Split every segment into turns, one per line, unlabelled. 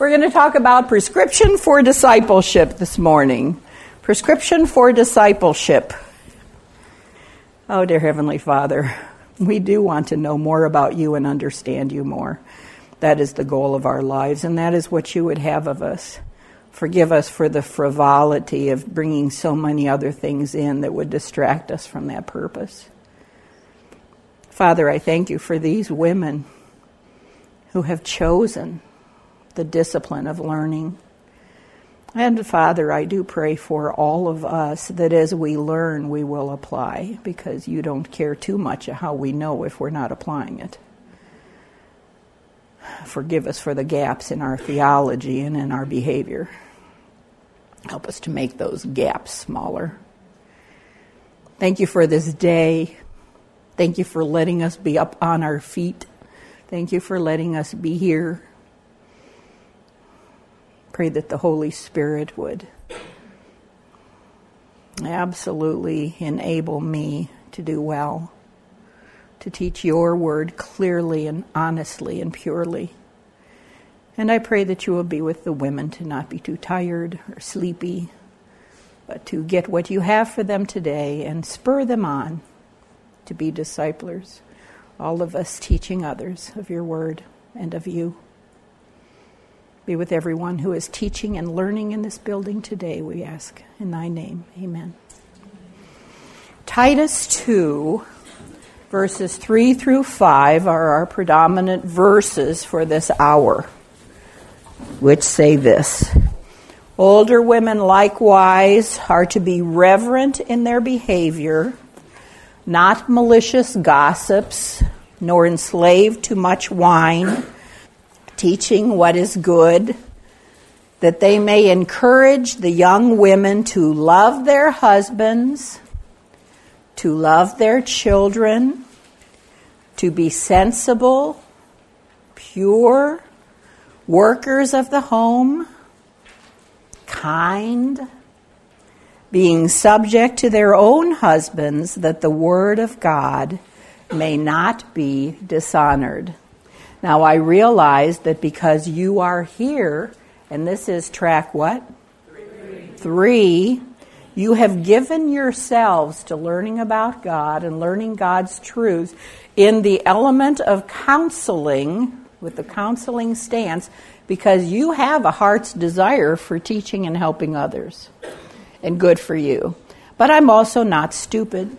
We're going to talk about prescription for discipleship this morning. Prescription for discipleship. Oh, dear Heavenly Father, we do want to know more about you and understand you more. That is the goal of our lives, and that is what you would have of us. Forgive us for the frivolity of bringing so many other things in that would distract us from that purpose. Father, I thank you for these women who have chosen the discipline of learning. And Father, I do pray for all of us that as we learn, we will apply, because you don't care too much how we know if we're not applying it. Forgive us for the gaps in our theology and in our behavior. Help us to make those gaps smaller. Thank you for this day. Thank you for letting us be up on our feet. Thank you for letting us be here. Pray that the Holy Spirit would absolutely enable me to do well, to teach your word clearly and honestly and purely. And I pray that you will be with the women to not be too tired or sleepy, but to get what you have for them today and spur them on to be disciplers, all of us teaching others of your word and of you. Be with everyone who is teaching and learning in this building today, we ask. In thy name, amen. Titus 2, verses 3 through 5 are our predominant verses for this hour, which say this: older women likewise are to be reverent in their behavior, not malicious gossips, nor enslaved to much wine, teaching what is good, that they may encourage the young women to love their husbands, to love their children, to be sensible, pure, workers of the home, kind, being subject to their own husbands, that the word of God may not be dishonored. Now, I realize that because you are here, and this is track what? 3, you have given yourselves to learning about God and learning God's truth in the element of counseling, with the counseling stance, because you have a heart's desire for teaching and helping others. And good for you. But I'm also not stupid.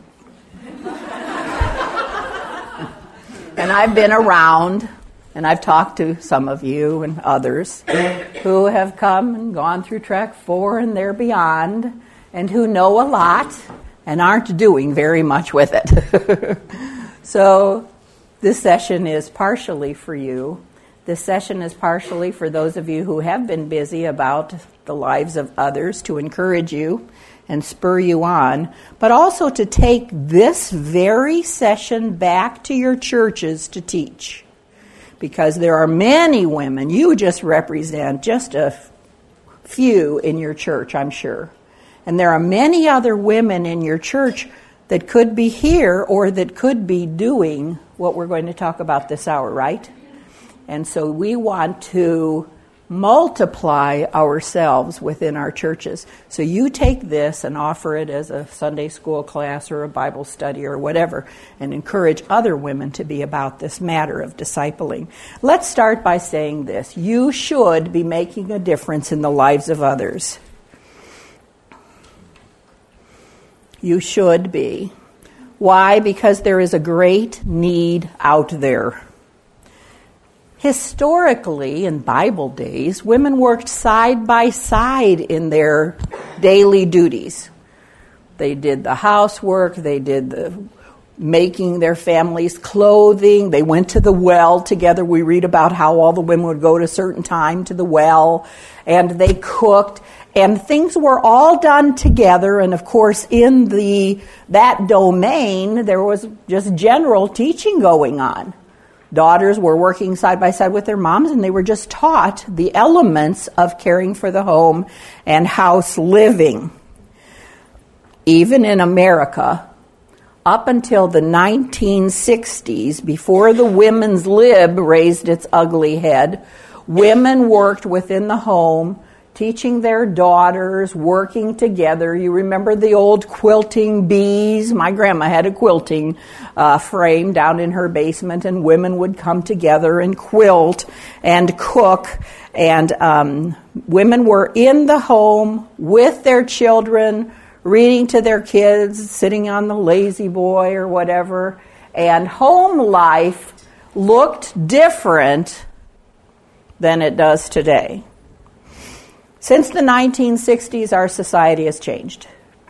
And I've been around, and I've talked to some of you and others who have come and gone through track 4 and there beyond, and who know a lot and aren't doing very much with it. So this session is partially for you. This session is partially for those of you who have been busy about the lives of others, to encourage you and spur you on, but also to take this very session back to your churches to teach. Because there are many women, you just represent just a few in your church, I'm sure. And there are many other women in your church that could be here or that could be doing what we're going to talk about this hour, right? And so we want to multiply ourselves within our churches. So you take this and offer it as a Sunday school class or a Bible study or whatever, and encourage other women to be about this matter of discipling. Let's start by saying this: you should be making a difference in the lives of others. You should be. Why? Because there is a great need out there. Historically, in Bible days, women worked side by side in their daily duties. They did the housework, they did the making their families clothing, they went to the well together. We read about how all the women would go at a certain time to the well, and they cooked, and things were all done together. And of course, in that domain, there was just general teaching going on. Daughters were working side by side with their moms, and they were just taught the elements of caring for the home and house living. Even in America, up until the 1960s, before the women's lib raised its ugly head, Women worked within the home, teaching their daughters, working together. You remember the old quilting bees? My grandma had a quilting frame down in her basement, and women would come together and quilt and cook. And women were in the home with their children, reading to their kids, sitting on the lazy boy or whatever. And home life looked different than it does today. Since the 1960s, our society has changed.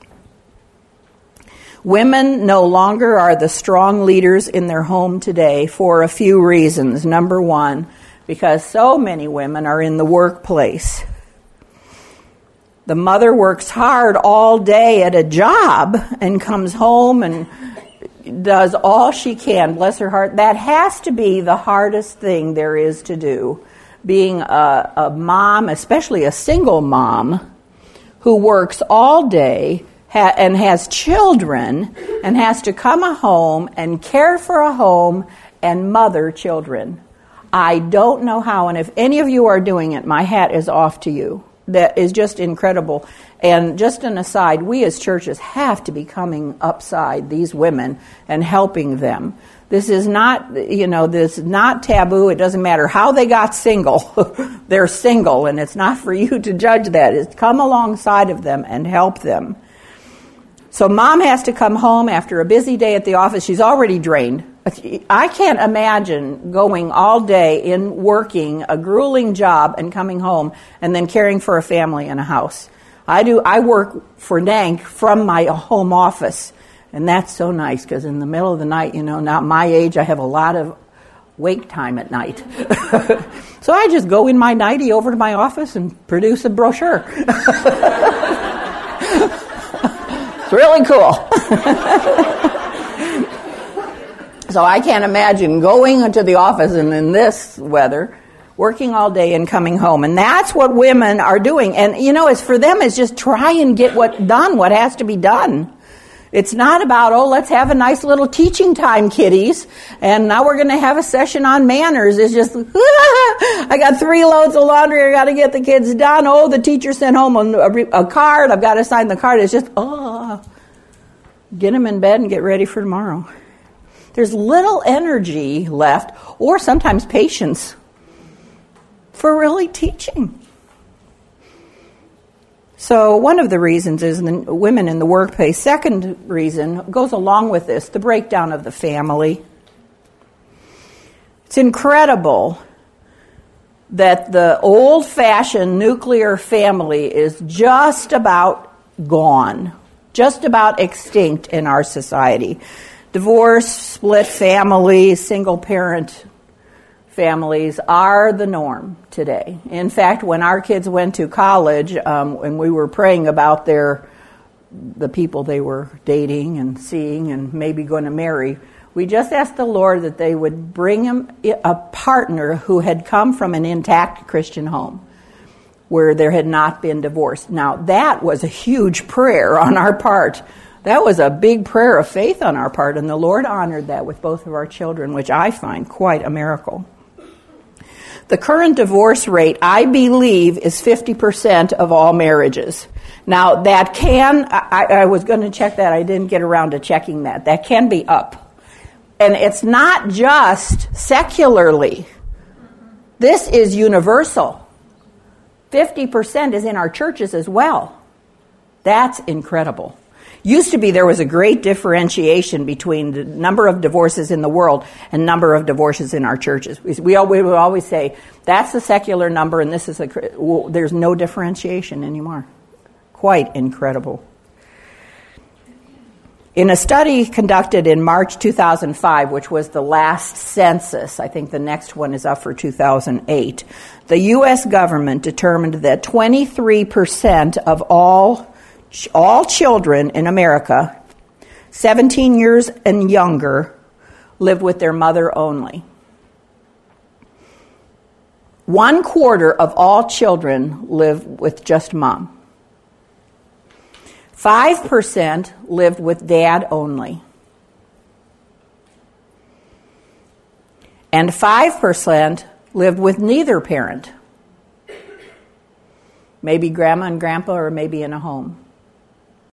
Women no longer are the strong leaders in their home today for a few reasons. Number one, because so many women are in the workplace. The mother works hard all day at a job and comes home and does all she can, bless her heart. That has to be the hardest thing there is to do. Being a mom, especially a single mom, who works all day and has children and has to come home and care for a home and mother children. I don't know how, and if any of you are doing it, my hat is off to you. That is just incredible. And just an aside, we as churches have to be coming upside these women and helping them. This is not, this is not taboo. It doesn't matter how they got single. They're single, and it's not for you to judge that. It's come alongside of them and help them. So mom has to come home after a busy day at the office. She's already drained. I can't imagine going all day in working a grueling job and coming home and then caring for a family and a house. I work for NANC from my home office, and that's so nice because in the middle of the night, not my age, I have a lot of wake time at night. So I just go in my nightie over to my office and produce a brochure. It's really cool. So I can't imagine going into the office and in this weather, working all day and coming home. And that's what women are doing. And, it's for them is just try and get what has to be done. It's not about, let's have a nice little teaching time, kiddies. And now we're going to have a session on manners. It's just, I got 3 loads of laundry. I got to get the kids done. The teacher sent home a card. I've got to sign the card. It's just, get them in bed and get ready for tomorrow. There's little energy left, or sometimes patience, for really teaching. So one of the reasons is the women in the workplace. Second reason goes along with this, the breakdown of the family. It's incredible that the old-fashioned nuclear family is just about gone, just about extinct in our society. Divorce, split families, single-parent families are the norm today. In fact, when our kids went to college, and we were praying about the people they were dating and seeing and maybe going to marry, we just asked the Lord that they would bring him a partner who had come from an intact Christian home where there had not been divorce. Now, that was a huge prayer on our part. That was a big prayer of faith on our part, and the Lord honored that with both of our children, which I find quite a miracle. The current divorce rate, I believe, is 50% of all marriages. Now, that I was going to check that. I didn't get around to checking that. That can be up. And it's not just secularly. This is universal. 50% is in our churches as well. That's incredible. Used to be there was a great differentiation between the number of divorces in the world and number of divorces in our churches. We would always say, that's the secular number and this is there's no differentiation anymore. Quite incredible. In a study conducted in March 2005, which was the last census, I think the next one is up for 2008, the U.S. government determined that 23% of all children in America, 17 years and younger, lived with their mother only. 1/4 of all children live with just mom. 5% lived with dad only. And 5% lived with neither parent. Maybe grandma and grandpa, or maybe in a home.